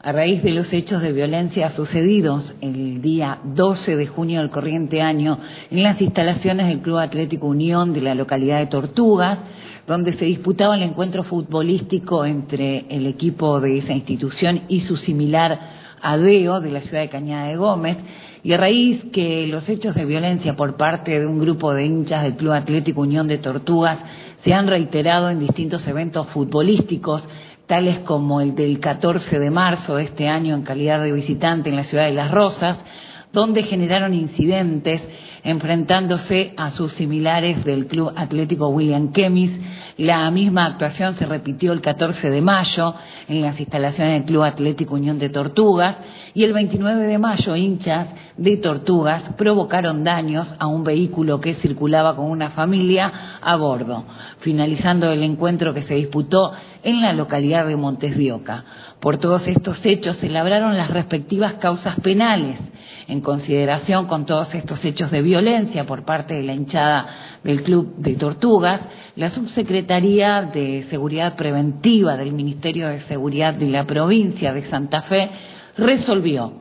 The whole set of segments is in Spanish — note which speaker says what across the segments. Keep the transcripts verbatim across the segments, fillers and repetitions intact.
Speaker 1: A raíz de los hechos de violencia sucedidos el día doce de junio del corriente año en las instalaciones del Club Atlético Unión de la localidad de Tortugas, donde se disputaba el encuentro futbolístico entre el equipo de esa institución y su similar ADEO de la ciudad de Cañada de Gómez, y a raíz que los hechos de violencia por parte de un grupo de hinchas del Club Atlético Unión de Tortugas se han reiterado en distintos eventos futbolísticos, tales como el del catorce de marzo de este año en calidad de visitante en la ciudad de Las Rosas, donde generaron incidentes enfrentándose a sus similares del Club Atlético William Kemis. La misma actuación se repitió el catorce de mayo en las instalaciones del Club Atlético Unión de Tortugas, y el veintinueve de mayo hinchas de Tortugas provocaron daños a un vehículo que circulaba con una familia a bordo, finalizando el encuentro que se disputó en la localidad de Montes de Oca. Por todos estos hechos se labraron las respectivas causas penales. En consideración con todos estos hechos de violencia por parte de la hinchada del Club de Tortugas, la Subsecretaría de Seguridad Preventiva del Ministerio de Seguridad de la provincia de Santa Fe resolvió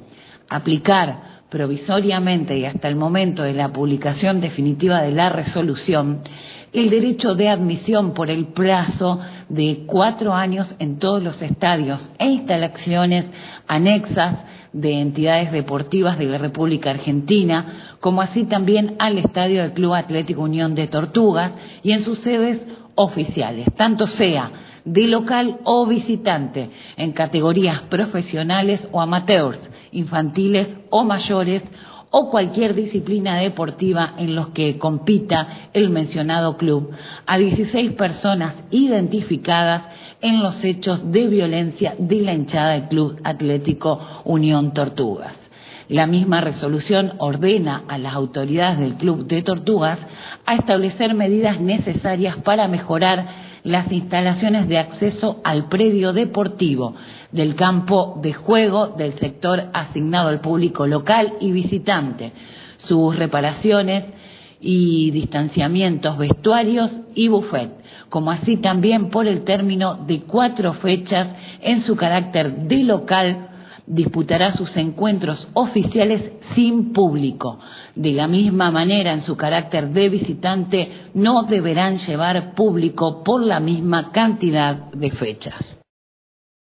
Speaker 1: aplicar provisoriamente y hasta el momento de la publicación definitiva de la resolución el derecho de admisión por el plazo de cuatro años en todos los estadios e instalaciones anexas de entidades deportivas de la República Argentina, como así también al estadio del Club Atlético Unión de Tortugas y en sus sedes oficiales, tanto sea de local o visitante, en categorías profesionales o amateurs, infantiles o mayores, o cualquier disciplina deportiva en los que compita el mencionado club, a dieciséis personas identificadas en los hechos de violencia de la hinchada del Club Atlético Unión Tortugas. La misma resolución ordena a las autoridades del Club de Tortugas a establecer medidas necesarias para mejorar las instalaciones de acceso al predio deportivo, del campo de juego, del sector asignado al público local y visitante, sus reparaciones y distanciamientos, vestuarios y buffet, como así también por el término de cuatro fechas en su carácter de local, disputará sus encuentros oficiales sin público. De la misma manera, en su carácter de visitante, no deberán llevar público por la misma cantidad de fechas.